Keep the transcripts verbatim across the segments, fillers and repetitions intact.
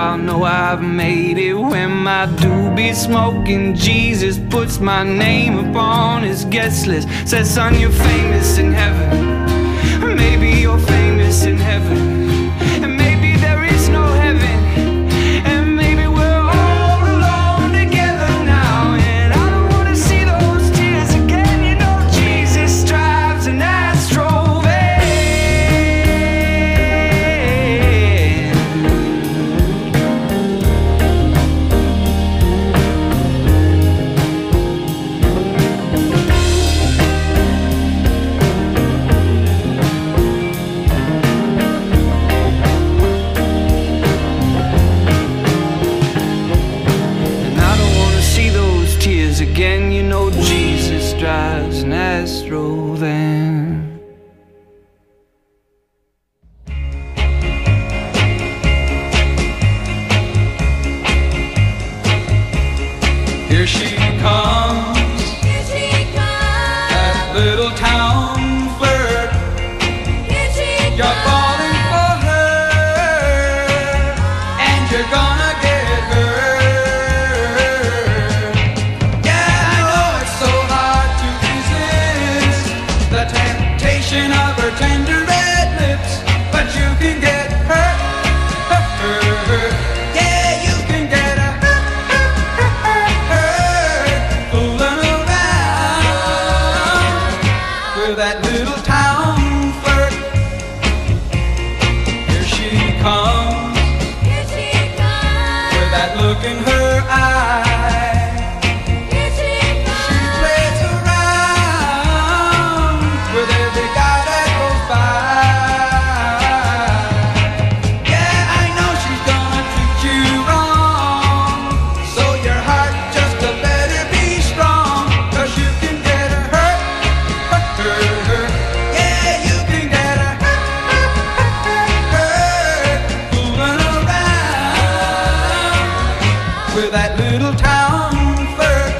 I'll know I've made it. When my doobie smoking, Jesus puts my name upon his guest list. Says, son, you're famous in heaven. Maybe you're famous in heaven. And maybe there is no heaven. And maybe we're all alone together now. And I don't want to see those tears again. You know Jesus drives an Astro van. Again, you know Jesus drives an Astro van. Here she comes, Here she comes, that little town flirt. here she You're comes, falling for her, and you're gonna get hurt. Of her tender red lips, but you can get hurt, hurt, hurt, hurt. Yeah, you can get a hurt, hurt, hurt, hurt, fooling around with that little town flirt. Here she comes, here she comes, with that look in her eye. here she comes, She plays around with every guy that goes by. Yeah, I know she's gonna treat you wrong, so your heart just a better be strong, 'cause you can get her hurt, hurt, hurt, hurt. Yeah, you can get her hurt, hurt, hurt, hurt, fooling around with that little town flirt.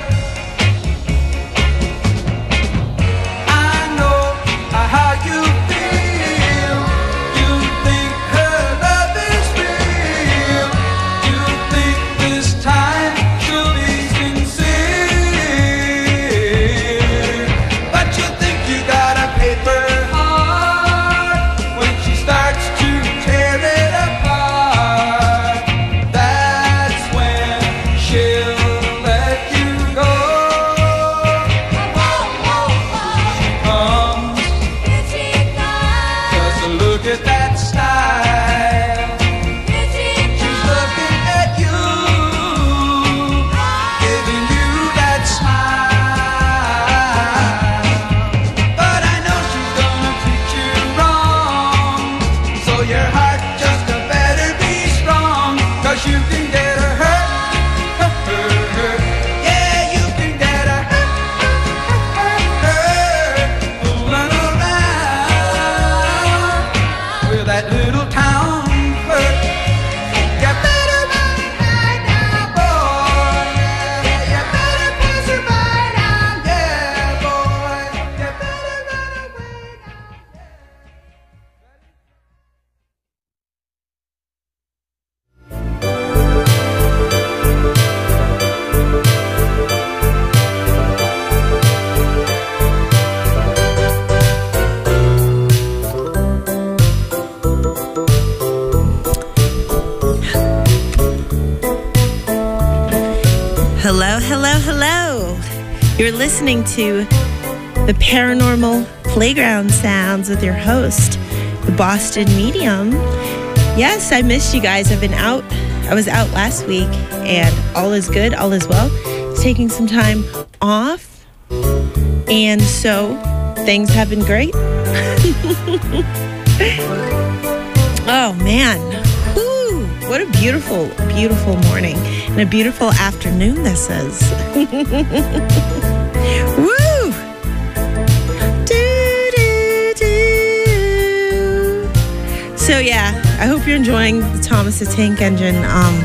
I know how you feel. You think her love is real. You think this time she'll be sincere. But you think you got a paper heart when she starts to tear it apart. That's when she'll let you go. She comes, here she comes, just look at that style. here she She's looking at you, giving you that smile. But I know she's gonna treat you wrong, so your heart just a better be strong, 'cause you can get her hurt, hurt, hurt, hurt. Yeah, you can get her hurt, hurt, hurt, hurt, fooling around with that little town flirt. You better run high now, boy. Yeah, you better pass her by now, yeah, boy. You better run away now. Hello, hello, hello. You're listening to the Paranormal Playground Sounds with your host, the Boston Medium. Yes, I missed you guys. I've been out. I was out last week, and all is good, all is well. Taking some time off, and so things have been great. Oh, man. Whew. What a beautiful, beautiful morning and a beautiful afternoon this is. Woo! Do, do, do. So, yeah, I hope you're enjoying the Thomas the Tank Engine um,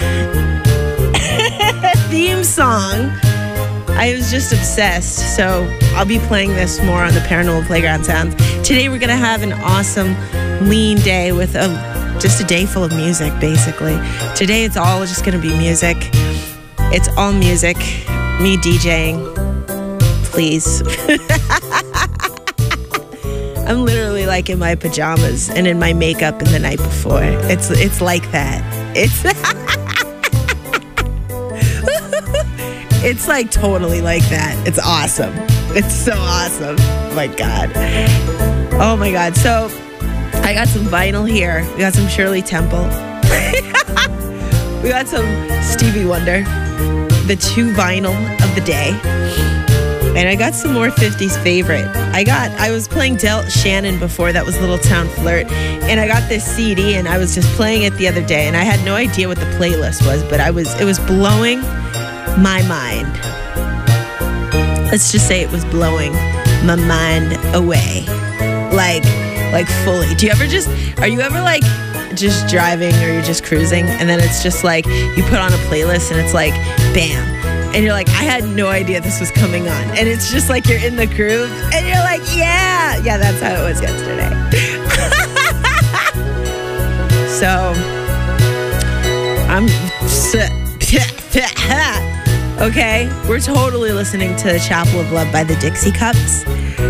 theme song. I was just obsessed, so I'll be playing this more on the Paranormal Playground Sounds. Today we're going to have an awesome lean day with a just a day full of music, basically. Today it's all just gonna be music. It's all music, me DJing. Please. I'm literally like in my pajamas and in my makeup in the night before. It's it's like that. It's It's like totally like that. It's awesome. It's so awesome. Oh my God. Oh my God. So I got some vinyl here. We got some Shirley Temple. We got some Stevie Wonder. The two vinyl of the day. And I got some more fifties favorite. I got, I was playing Del Shannon before, that was Little Town Flirt. And I got this C D and I was just playing it the other day and I had no idea what the playlist was, but I was, it was blowing my mind. Let's just say it was blowing my mind away. Like, like fully. Do you ever just, are you ever like just driving or you're just cruising and then it's just like, you put on a playlist and it's like, bam. And you're like, I had no idea this was coming on. And it's just like you're in the groove. And you're like, yeah. Yeah, that's how it was yesterday. So, I'm... Okay, we're totally listening to Chapel of Love by the Dixie Cups.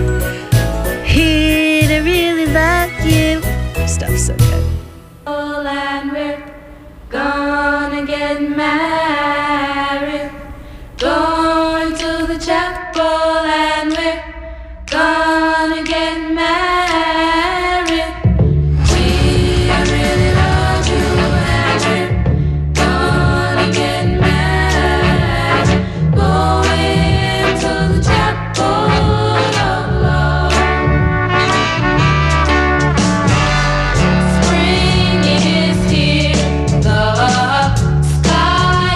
Here to really love you. Stuff's so good. And we're gonna get married. Going to the chapel and we're gonna get married. We really love you and we're gonna get married. Going to the chapel of love. Spring is here, the sky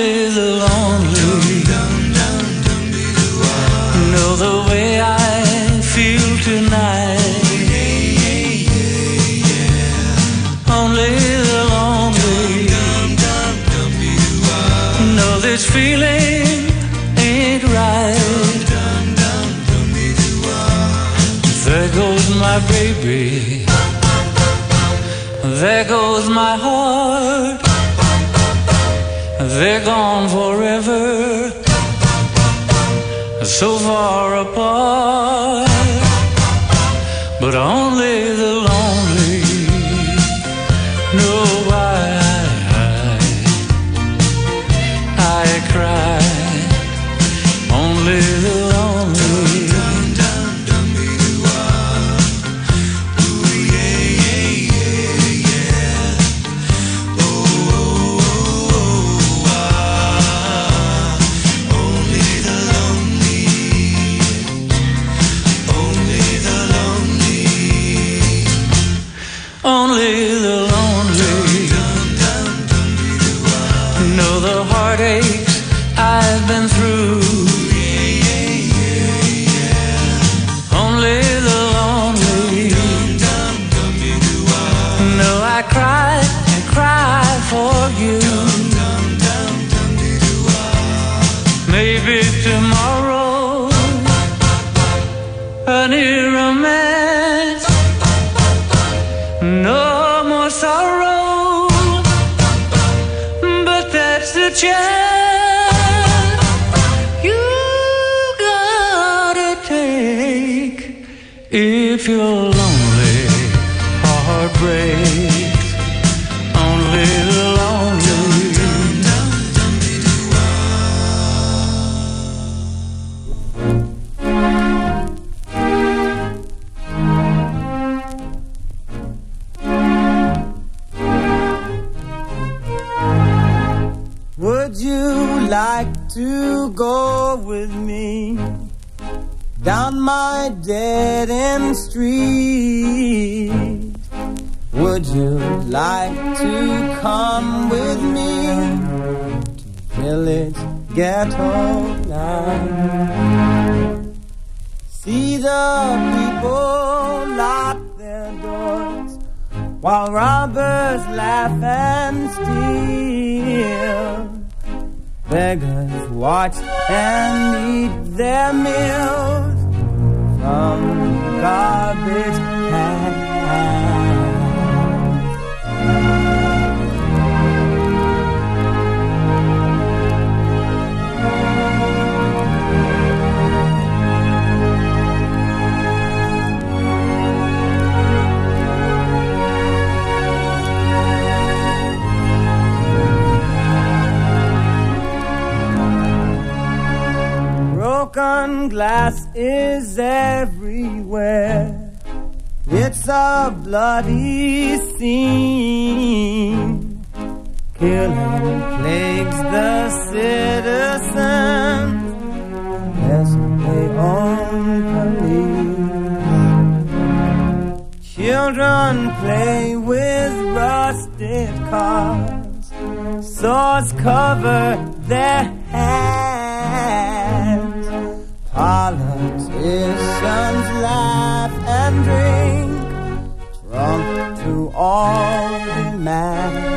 Only the lonely know the way I feel tonight. Only the lonely know this feeling ain't right. There goes my baby, there goes my heart. They're gone forever, so far apart. But only the lonely know why I, I cry. Only the lonely. Only the lonely know the heartaches I've been through. Only the lonely know I cry and cry for you. Maybe tomorrow a new romance. No more sorrow, but that's the chance you gotta take. If your lonely heart breaks, only the lonely. Would you like to go with me down my dead-end street? Would you like to come with me to village ghetto life? See the people lock their doors while robbers laugh and steal. Beggars watch and eat their meals from garbage cans. Broken glass is everywhere. It's a bloody scene. Killing plagues the citizens as they own police. Children play with rusted cars. Swords cover their hands. Politicians laugh and drink, drunk to all demands.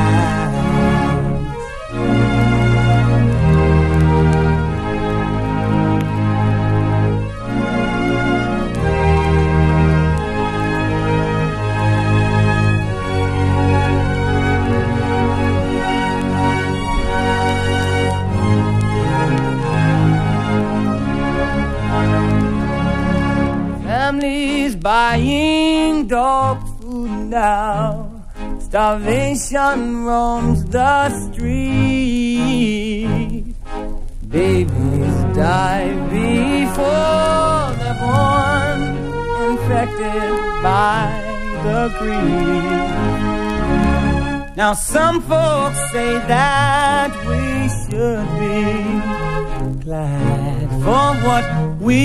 Families buying dog food now. Starvation roams the street. Babies die before they're born, infected by the greed. Now some folks say that we should be glad for what we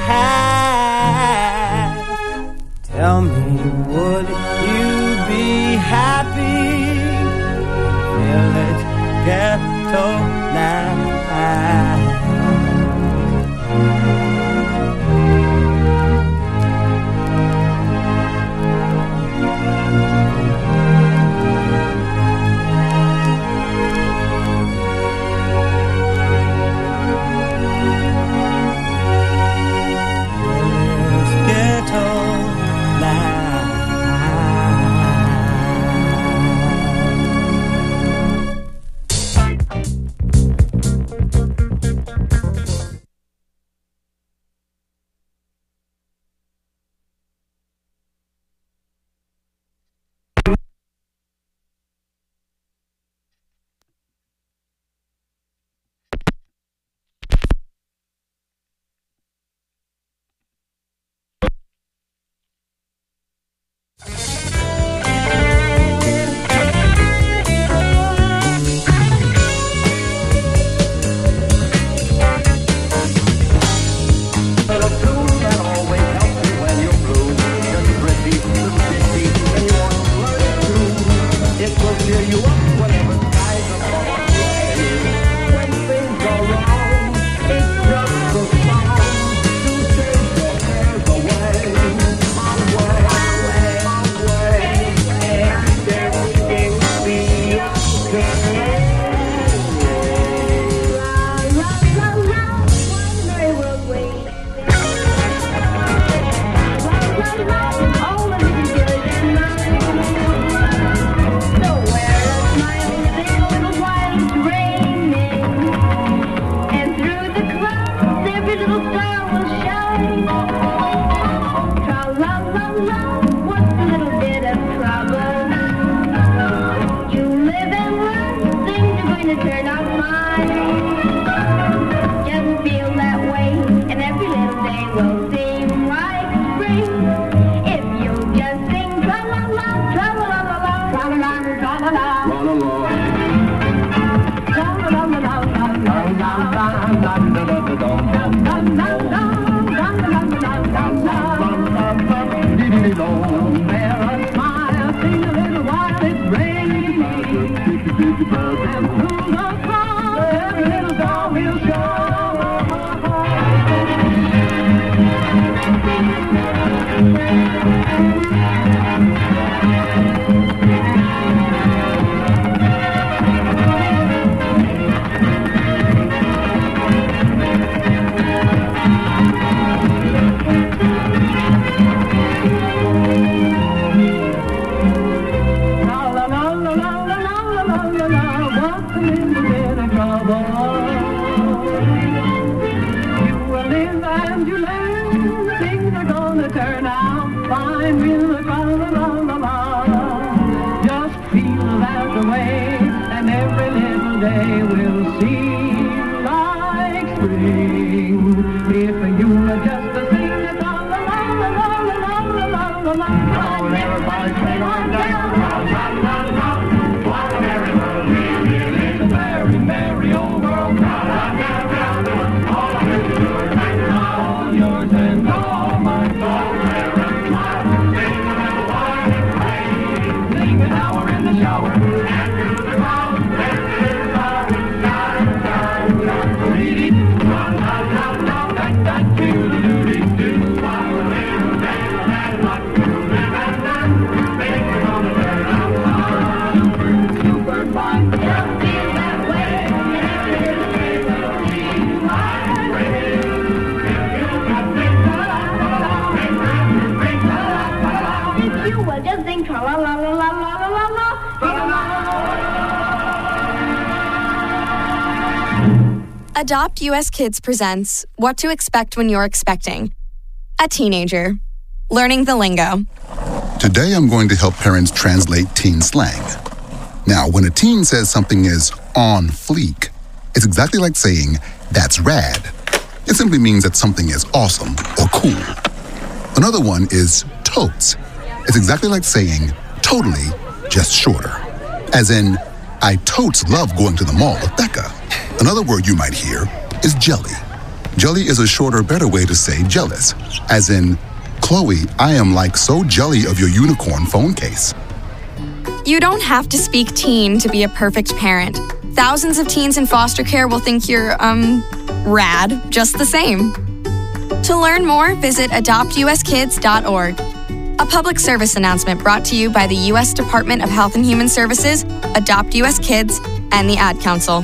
have. Tell me, would you be happy? Village ghetto Adopt U S Kids presents What to Expect When You're Expecting. A teenager. Learning the lingo. Today I'm going to help parents translate teen slang. Now, when a teen says something is on fleek, it's exactly like saying, that's rad. It simply means that something is awesome or cool. Another one is totes. It's exactly like saying, totally, just shorter. As in, I totes love going to the mall with Becca. Another word you might hear is jelly. Jelly is a shorter, better way to say jealous. As in, Chloe, I am like so jelly of your unicorn phone case. You don't have to speak teen to be a perfect parent. Thousands of teens in foster care will think you're, um, rad just the same. To learn more, visit adopt u s kids dot org. A public service announcement brought to you by the U S Department of Health and Human Services, Adopt U S Kids, and the Ad Council.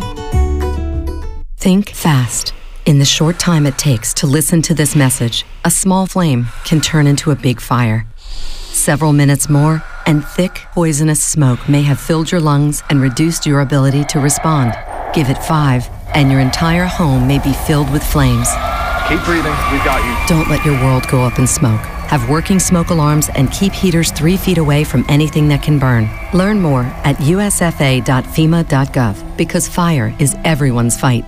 Think fast. In the short time it takes to listen to this message, a small flame can turn into a big fire. Several minutes more, and thick, poisonous smoke may have filled your lungs and reduced your ability to respond. Give it five, and your entire home may be filled with flames. Keep breathing, we've got you. Don't let your world go up in smoke. Have working smoke alarms and keep heaters three feet away from anything that can burn. Learn more at u s f a dot fema dot gov, because fire is everyone's fight.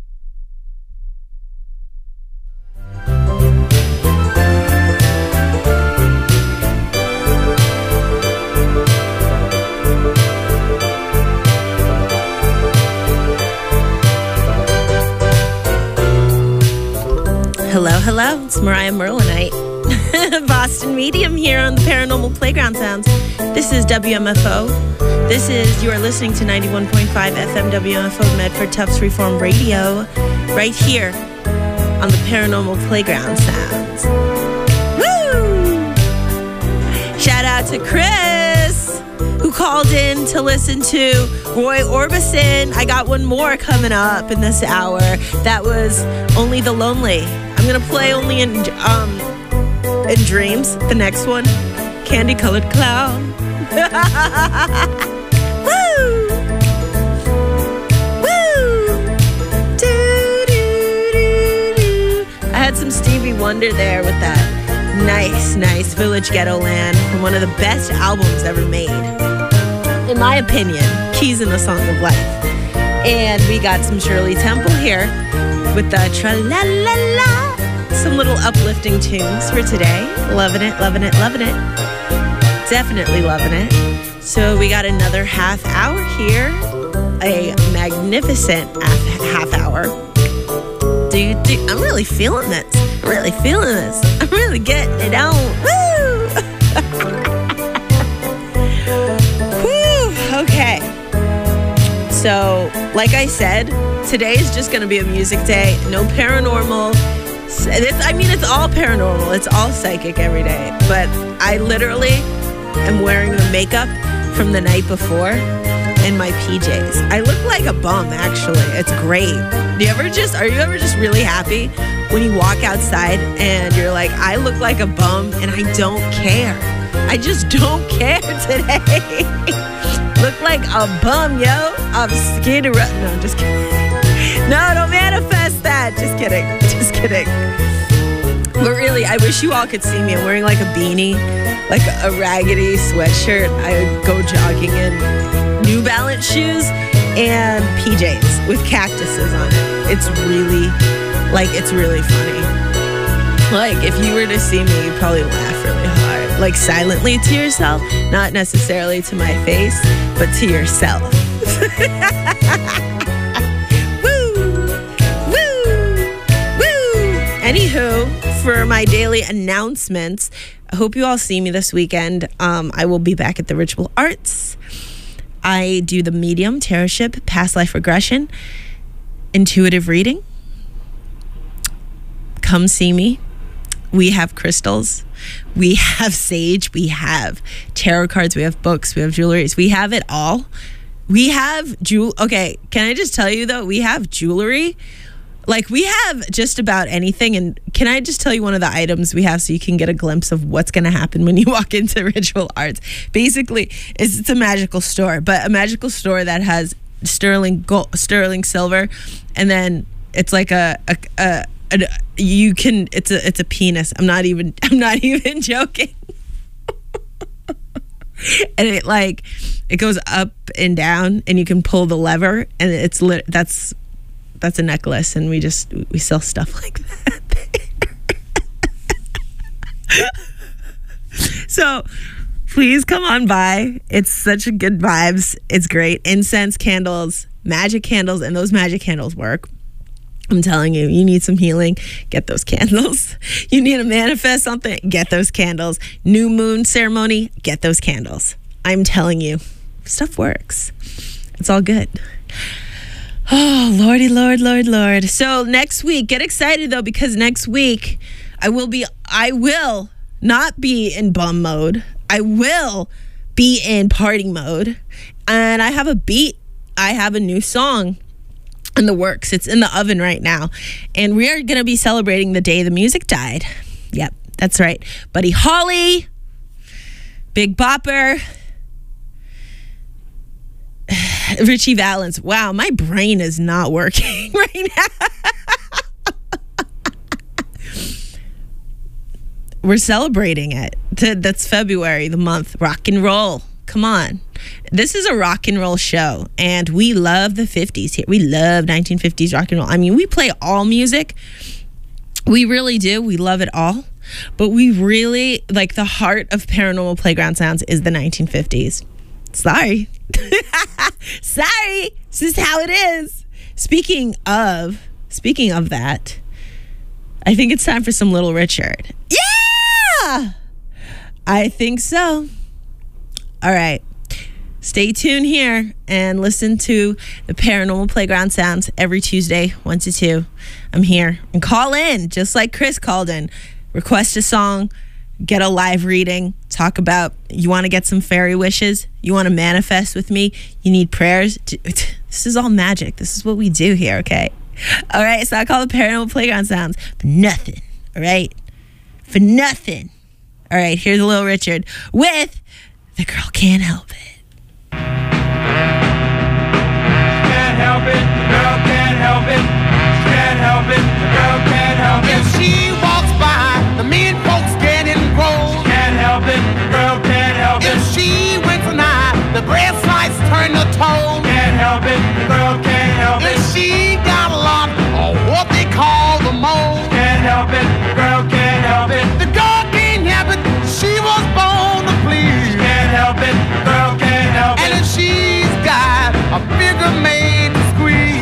Hello, hello. It's Mariah Merlinite, Boston Medium here on the Paranormal Playground Sounds. This is W M F O. This is, you are listening to ninety-one point five F M W M F O Medford Tufts Reform Radio, right here on the Paranormal Playground Sounds. Woo! Shout out to Chris, who called in to listen to Roy Orbison. I got one more coming up in this hour. That was Only the Lonely. I'm going to play Only in um in Dreams, the next one. Candy Colored Cloud. Woo! Woo! Do, do, do, do. I had some Stevie Wonder there with that nice, nice Village Ghetto Land from one of the best albums ever made. In my opinion, Keys in the Song of Life. And we got some Shirley Temple here with the tra-la-la-la. Some little uplifting tunes for today. Loving it, loving it, loving it. Definitely loving it. So we got another half hour here. A magnificent half hour. really feeling this. I'm really feeling this. I'm really getting it on. Woo! Woo! Okay. So, like I said, today is just going to be a music day. No paranormal. It's, I mean, it's all paranormal. It's all psychic every day. But I literally am wearing the makeup from the night before and my P Js. I look like a bum, actually. It's great. Do you ever just, are you ever just really happy when you walk outside and you're like, I look like a bum and I don't care. I just don't care today. Look like a bum, yo. I'm scared to run. No, just kidding. No, don't manifest that. Just kidding. Just kidding. But really, I wish you all could see me. I'm wearing like a beanie, like a raggedy sweatshirt. I would go jogging in New Balance shoes and P Js with cactuses on it. It's really, like, it's really funny. Like, if you were to see me, you'd probably laugh really hard. Like, silently to yourself. Not necessarily to my face, but to yourself. Anywho, for my daily announcements, I hope you all see me this weekend. Um, I will be back at the Ritual Arts. I do the medium, tarotship, past life regression, intuitive reading. Come see me. We have crystals. We have sage. We have tarot cards. We have books. We have jewelries. We have it all. We have jewel. Okay, can I just tell you though? We have jewelry. Like, we have just about anything. And can I just tell you one of the items we have so you can get a glimpse of what's going to happen when you walk into Ritual Arts? Basically, it's, it's a magical store, but a magical store that has sterling gold, sterling silver, and then it's like a, a, a, a you can it's a it's a penis. I'm not even I'm not even joking. And it like it goes up and down, and you can pull the lever, and it's lit. That's That's a necklace, and we just, we sell stuff like that. So please come on by. It's such a good vibes. It's great. Incense, candles, magic candles, and those magic candles work. I'm telling you, you need some healing, get those candles. You need to manifest something, get those candles. New moon ceremony, get those candles. I'm telling you, stuff works. It's all good. Oh, Lordy, Lord, Lord, Lord. So next week, get excited though, because next week I will be, I will not be in bum mode. I will be in party mode. And I have a beat. I have a new song in the works. It's in the oven right now. And we are going to be celebrating the day the music died. Yep, that's right. Buddy Holly, Big Bopper, Richie Valens. Wow, my brain is not working right now. We're celebrating it. That's February, the month. Rock and roll. Come on. This is a rock and roll show, and we love the fifties here. We love nineteen fifties rock and roll. I mean, we play all music. We really do. We love it all. But we really, like, the heart of Paranormal Playground Sounds is the nineteen fifties. Sorry. Sorry. This is how it is. Speaking of, speaking of that, I think it's time for some Little Richard. Yeah! I think so. All right. Stay tuned here and listen to the Paranormal Playground Sounds every Tuesday, one to two. I'm here. And call in, just like Chris called in. Request a song. Get a live reading, talk about, you want to get some fairy wishes, you want to manifest with me, you need prayers. This is all magic. This is what we do here, okay? All right, so I call the Paranormal Playground Sounds for nothing, all right? For nothing. All right, here's Little Richard with The Girl Can't Help It. Can't help it, the girl can't help it. Can't help it, the girl can't help it. If she walks by, the mean folks get engrossed. Can't help it, the girl can't help it. If she winks an eye, the bread slice turn to toast. Can't help it, the girl can't help it. If she got a lot of what they call the most. Can't help it, the girl can't help it. The girl can't help it, she was born to please. Can't help it, the girl can't help it. And if she's got a figure made to squeeze.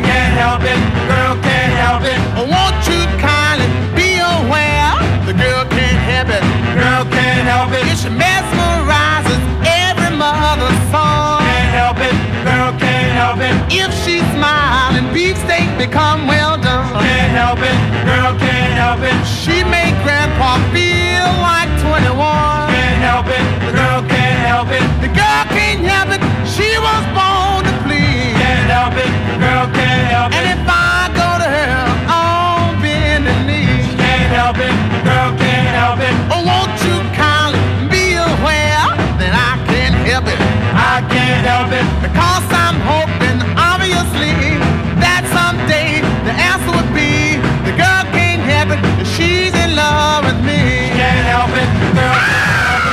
become well done. Can't help it, girl can't help it. She made Grandpa feel like twenty-one. Can't help it, the girl can't help it. The girl can't help it, she was born to please. Can't help it, the girl can't help it. And if I go to her on bending knees, can't help it, the girl can't help it. Oh, won't you kindly be aware that I can't help it? I can't help it because I'm hoping, obviously, that someday the answer would be the girl can't help it, she's in love with me. Can't help it, the girl can't help it.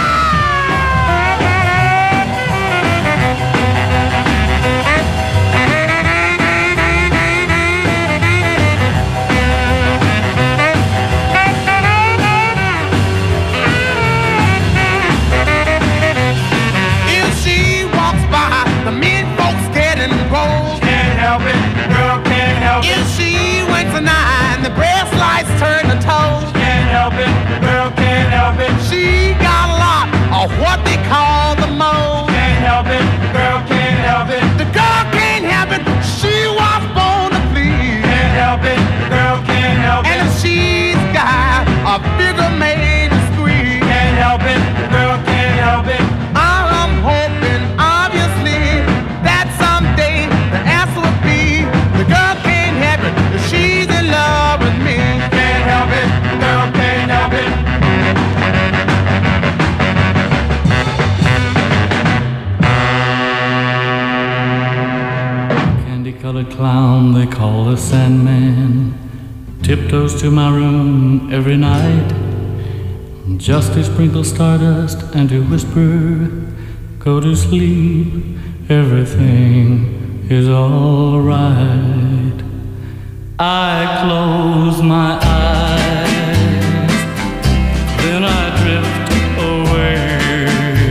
If she winks an eye and the brass lights turn to toes, can't help it, the girl can't help it. She got a lot of what they call the moles. Can't help it, the girl can't help it. The girl can't help it, she was born to please. Can't help it, the girl can't help it. And if she's got a figure made to squeeze, can't help it, the girl can't help it. I'm hoping, obviously, that someday the answer will be the girl can't help it, she's in love with me. Can't help it, the girl can't help it. Candy-colored clown they call the Sandman tiptoes to my room every night, just to sprinkle stardust and to whisper, go to sleep, everything is all right. I close my eyes, then I drift away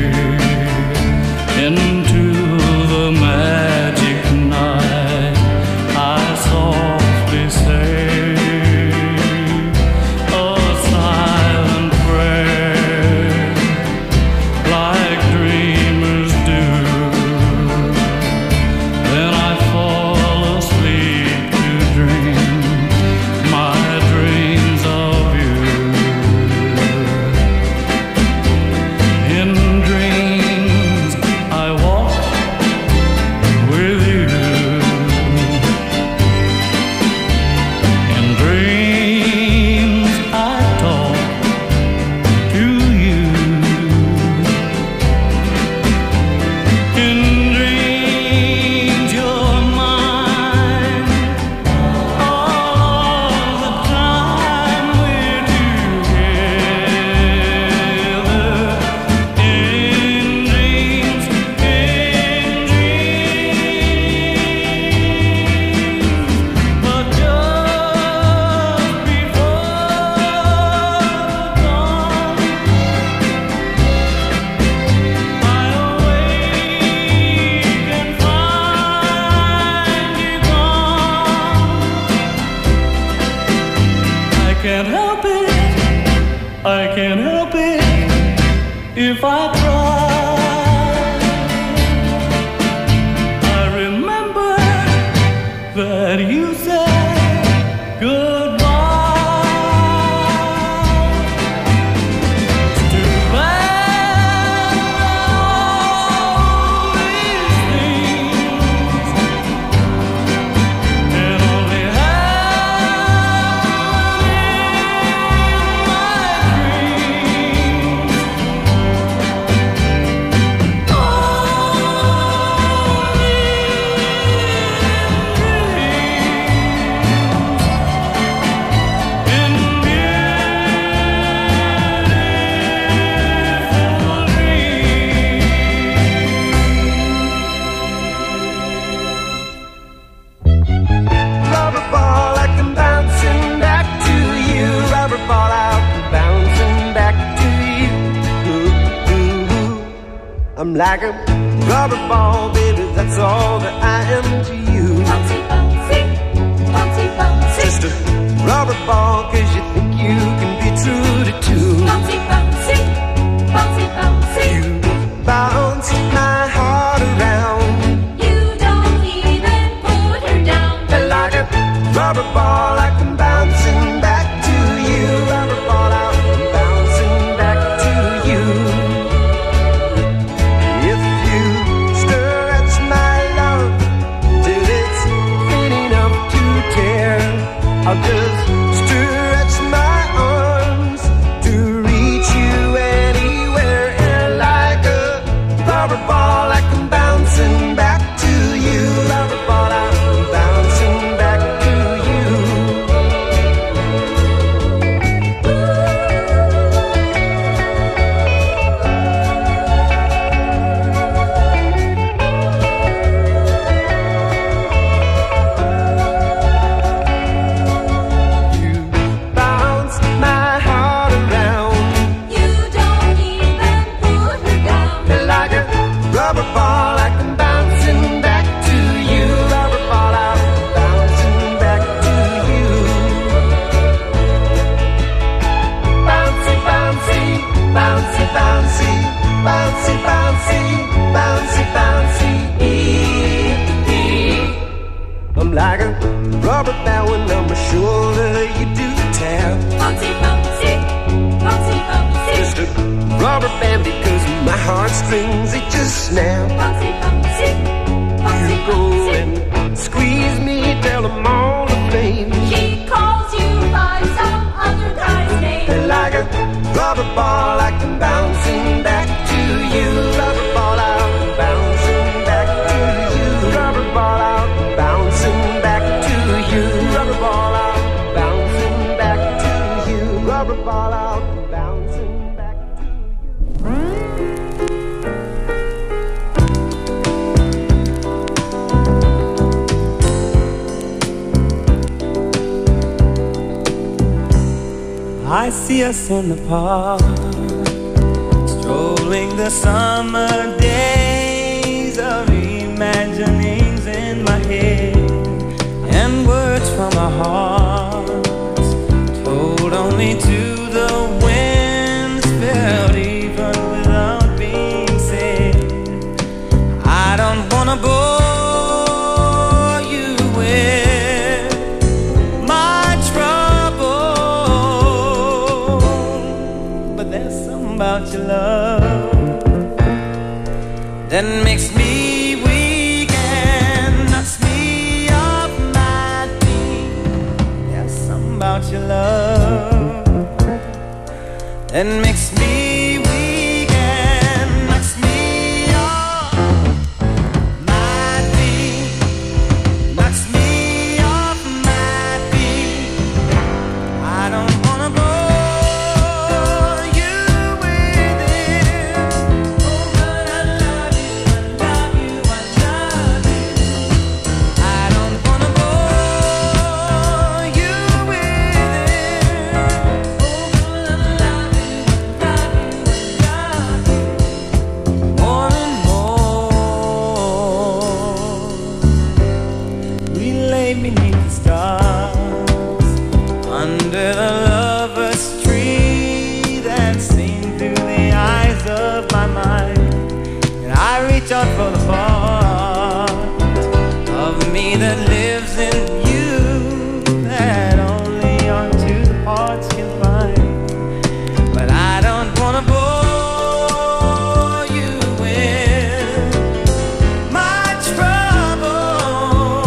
into the magic night. I softly say a silent prayer, like dreamers do. Then I fall asleep to dream my dreams of you. In dreams I walk with you. In dreams I talk to you. In dreams you're mine. All the time we're together. In dreams, in dreams. But just before dawn, I awake and find you gone. I can't help it, I can't help it if I try. I remember that you said goodbye. It's too bad all these things can only happen in my dreams. Rubber ball, I come bouncing back to you. Rubber ball, I'll come bouncing back to you. Ooh, ooh, ooh. I'm like a rubber ball, baby, that's all that I am to you. Bouncy, bouncy, bouncy, bouncy. Just a rubber ball, cause you think you can be true to two. Bouncy, bouncy, bouncy, bouncy. You bounce my heart around You don't even put her down. like a ball like I'm bouncing back to you. Rubber ball out, I'm bouncing back to you. If you stretch my love till it's thin enough to tear, I'll just stretch my arms to reach you anywhere. And like a rubber ball, like I'm bouncing back to you. Rubber ball out, I'm bouncing back to you. You bounce my heart around. You don't even put her down. And like a rubber ball, like I'm bouncing back to you. Rubber ball out, bouncing back to you. Bouncy, bouncy, bouncy, bouncy, bouncy, bouncy, bouncy, bouncy. I'm like a rubber band when on my shoulder you do tap. Bouncy, bouncy, bouncy, bouncy. Just a rubber band because my heartstrings they just snap. Bouncy, bouncy, bouncy, You go bouncy. and squeeze me till I'm all aflame. He calls you by some other guy's name. And like a rubber ball, like I'm bouncing back to you. Rubber ball out, bouncing back to you. Rubber ball out, bouncing back to you. Rubber ball out, bouncing back to you. Rubber ball out, bouncing back to you. I see us in the park, strolling the summer days of imaginings in my head, and words from our hearts told only to the winds, felt even without being said. I don't wanna bore you with my trouble, but there's something about your love that makes me weak and knocks me off my feet. There's something about your love that makes me weak and knocks me off my feet. Knocks me off my feet. I don't wanna bore you with it. Oh, but I love you, I love you, I love you. I don't wanna bore you with it. Oh, but I love you, I love you, I love you. More and more, we lay beneath the stars under the lover's tree that's seen through the eyes of my mind. And I reach out for the part of me that lives in you that only our two hearts can find. But I don't wanna bore you with my trouble,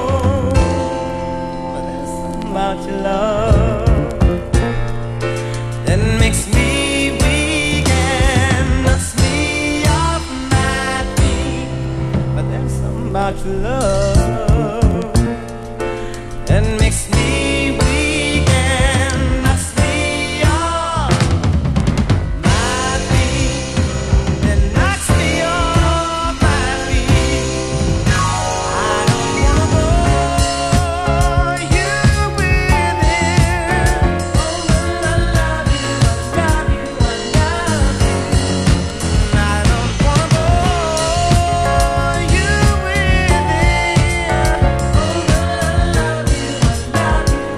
but there's something about your love that makes me weak and knocks me off my feet. But there's something about your love that makes me weak and knocks me off my feet. That knocks me off my feet. I don't wanna bore you with it. Oh, but I love you, I love you, I love you. I don't wanna bore you with it. Oh, but I love you, I love you,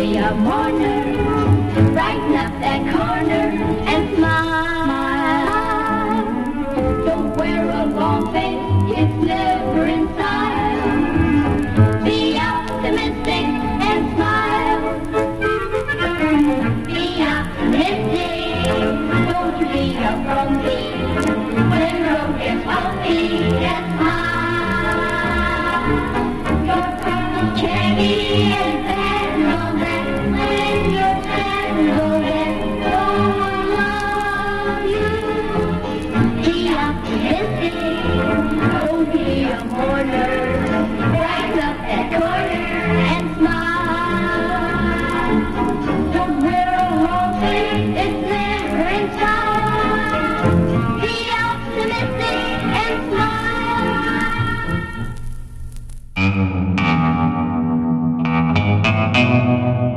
be a mourner. Brighten up that corner and smile. Don't wear a long face, it's never in style. Be optimistic and smile. Be optimistic, don't be a grumpy. When the road gets bumpy, and smile. Your purple cherry and bad and all that. When you're sad and all that, don't love you. Be optimistic, don't be a mourner. Brighten up that corner and smile. Don't wear a long face, it's never in style. Be optimistic and smile.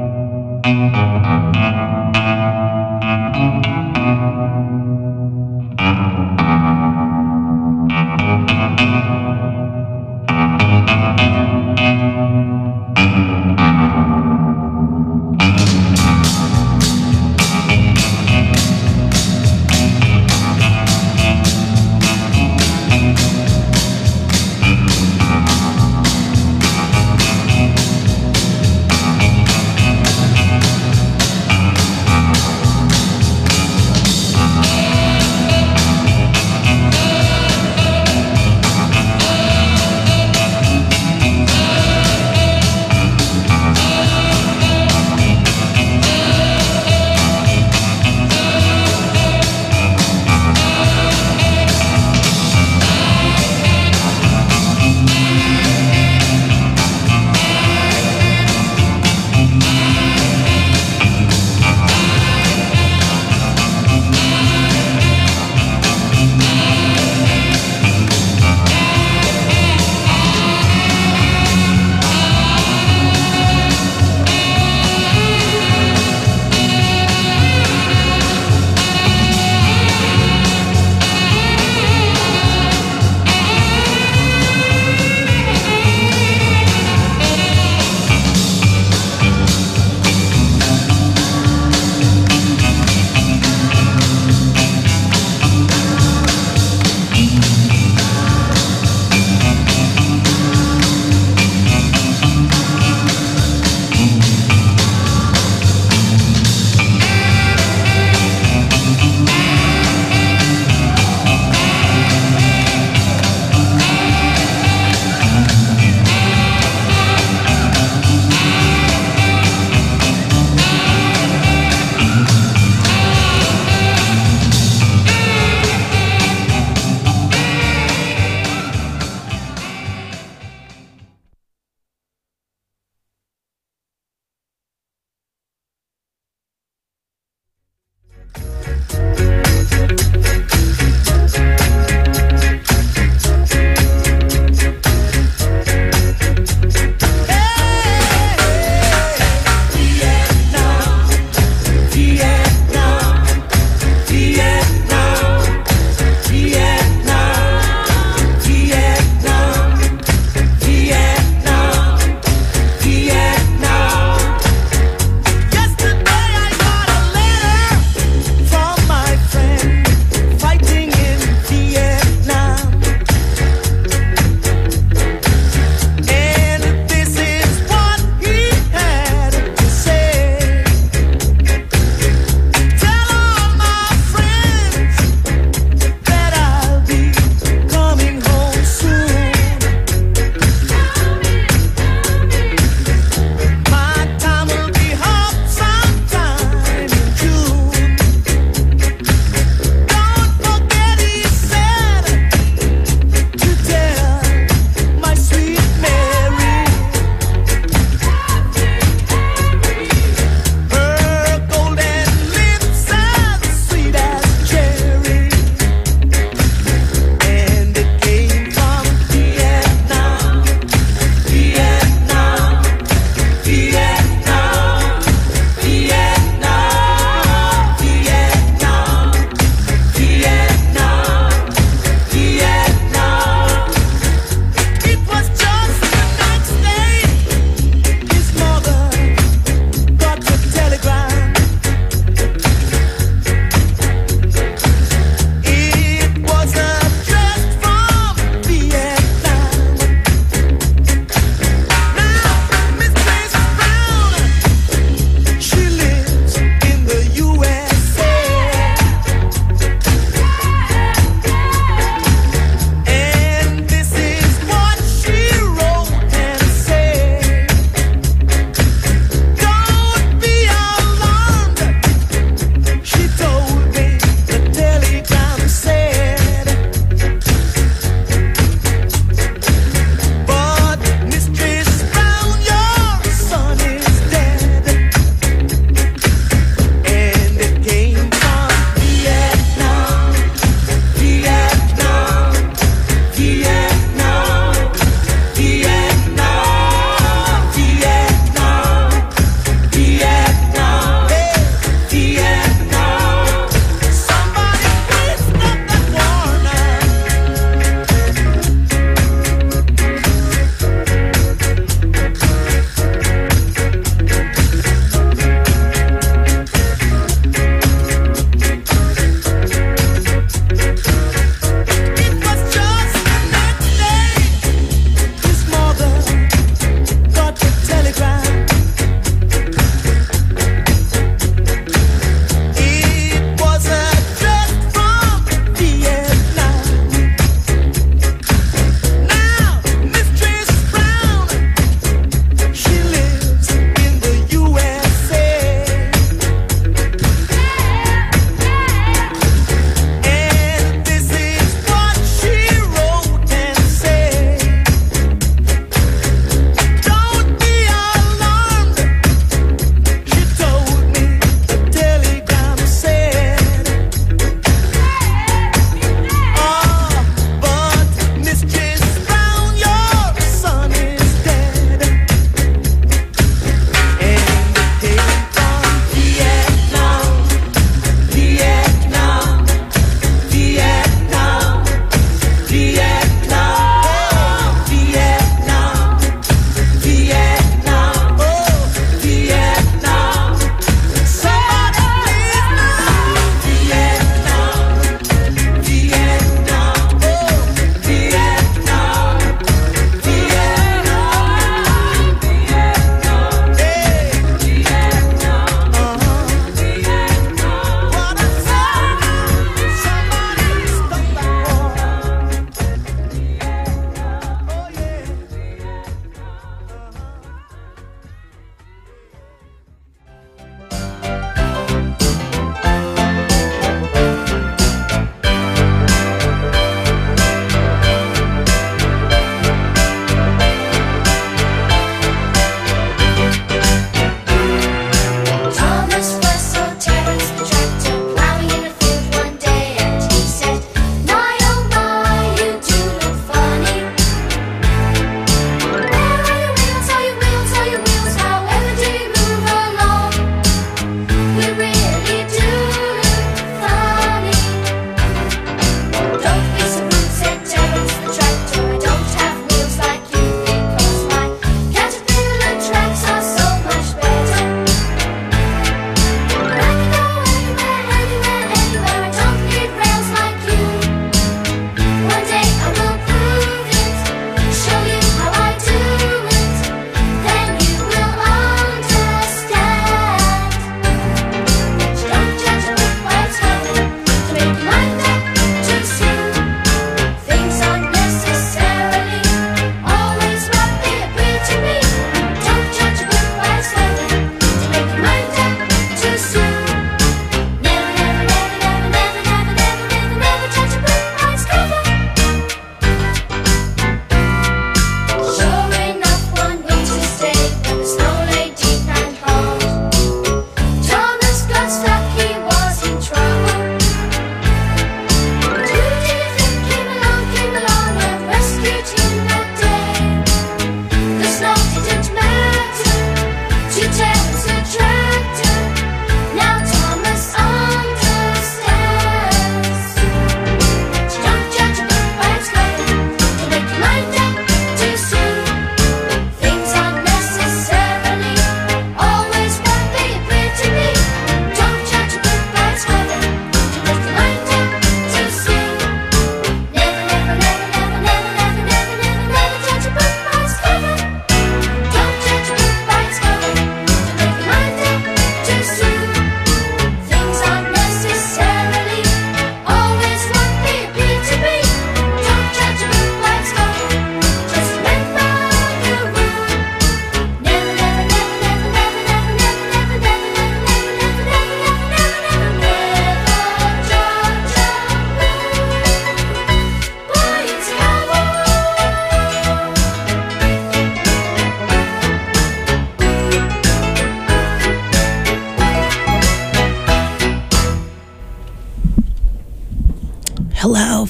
hello.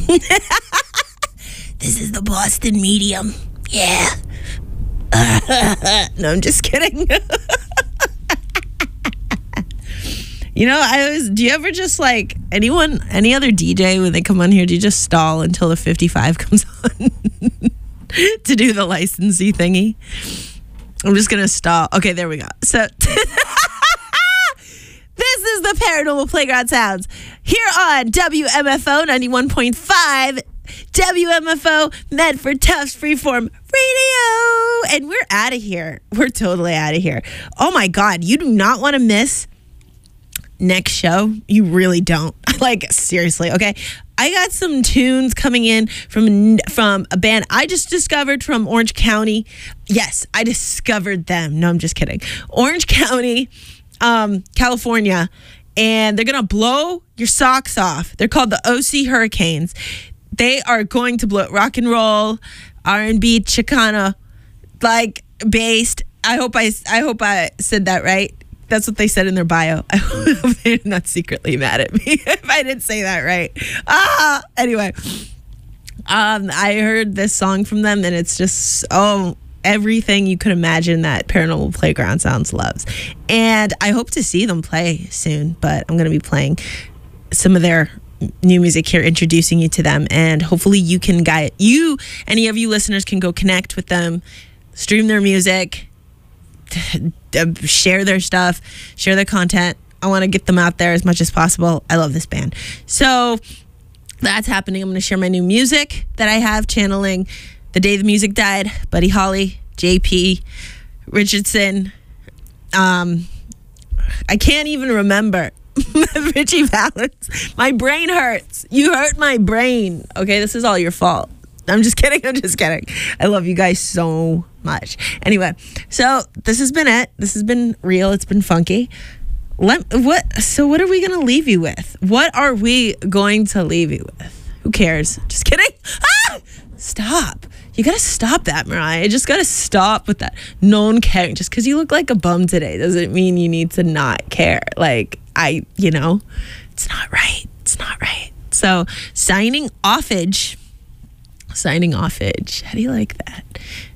This is the Boston Medium. Yeah. Uh, no, I'm just kidding. You know, I always, do you ever just like, anyone, any other D J, when they come on here, do you just stall until the fifty-five comes on to do the licensee thingy? I'm just going to stall. Okay, there we go. So, this is the Paranormal Playground Sounds here on W M F O ninety-one point five, W M F O, Medford Tufts Freeform Radio. And we're out of here. We're totally out of here. Oh my God, you do not want to miss next show. You really don't. Like, seriously, okay? I got some tunes coming in from from a band I just discovered from Orange County. Yes, I discovered them. No, I'm just kidding. Orange County, um, California, and they're gonna blow your socks off. They're called the O C Hurricanes. They are going to blow rock and roll, R and B, Chicana, like based. I hope I I hope I said that right. That's what they said in their bio. I hope they're not secretly mad at me if I didn't say that right. Ah, anyway, um, I heard this song from them, and it's just oh everything you could imagine that Paranormal Playground Sounds loves. And I hope to see them play soon. But I'm going to be playing some of their new music here, introducing you to them, and hopefully you can guide you. Any of you listeners can go connect with them, stream their music. Share their stuff, share their content. I want to get them out there as much as possible. I love this band. So that's happening. I'm going to share my new music that I have, channeling The Day the Music Died, Buddy Holly, J P Richardson. Um, I can't even remember. Richie Valens. My brain hurts. You hurt my brain. Okay, this is all your fault. I'm just kidding. I'm just kidding. I love you guys so much. Anyway, so this has been it. This has been real. It's been funky. Let what? So what are we going to leave you with? What are we going to leave you with? Who cares? Just kidding. Ah! Stop. You got to stop that, Mariah. You just got to stop with that non-caring. Just because you look like a bum today doesn't mean you need to not care. Like, I, you know, it's not right. It's not right. So signing offage. Signing offage. How do you like that?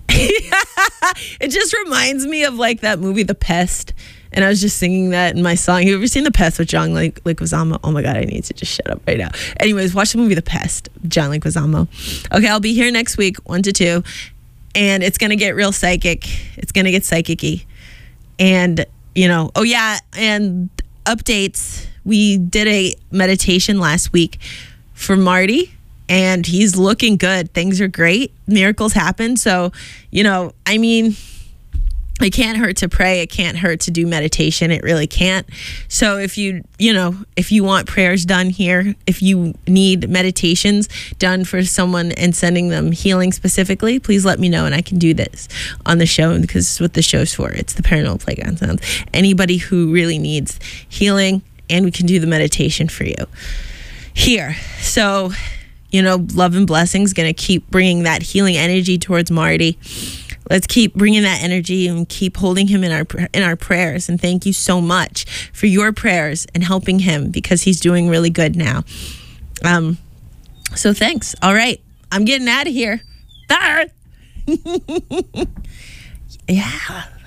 It just reminds me of like that movie, The Pest. And I was just singing that in my song. You ever seen The Pest with John Leguizamo? Oh my God, I need to just shut up right now. Anyways, watch the movie The Pest, John Leguizamo. Okay, I'll be here next week, one to two. And it's going to get real psychic. It's going to get psychic-y. And, you know, oh yeah, and updates. We did a meditation last week for Marty. And he's looking good. Things are great. Miracles happen. So, you know, I mean, it can't hurt to pray. It can't hurt to do meditation. It really can't. So if you, you know, if you want prayers done here, if you need meditations done for someone and sending them healing specifically, please let me know and I can do this on the show, because it's what the show's for. It's the Paranormal Playground Sounds. Anybody who really needs healing, and we can do the meditation for you here. So, you know, love and blessings, going to keep bringing that healing energy towards Marty. Let's keep bringing that energy and keep holding him in our in our prayers. And thank you so much for your prayers and helping him, because he's doing really good now. Um, so thanks. All right. I'm getting out of here. Bye. Yeah.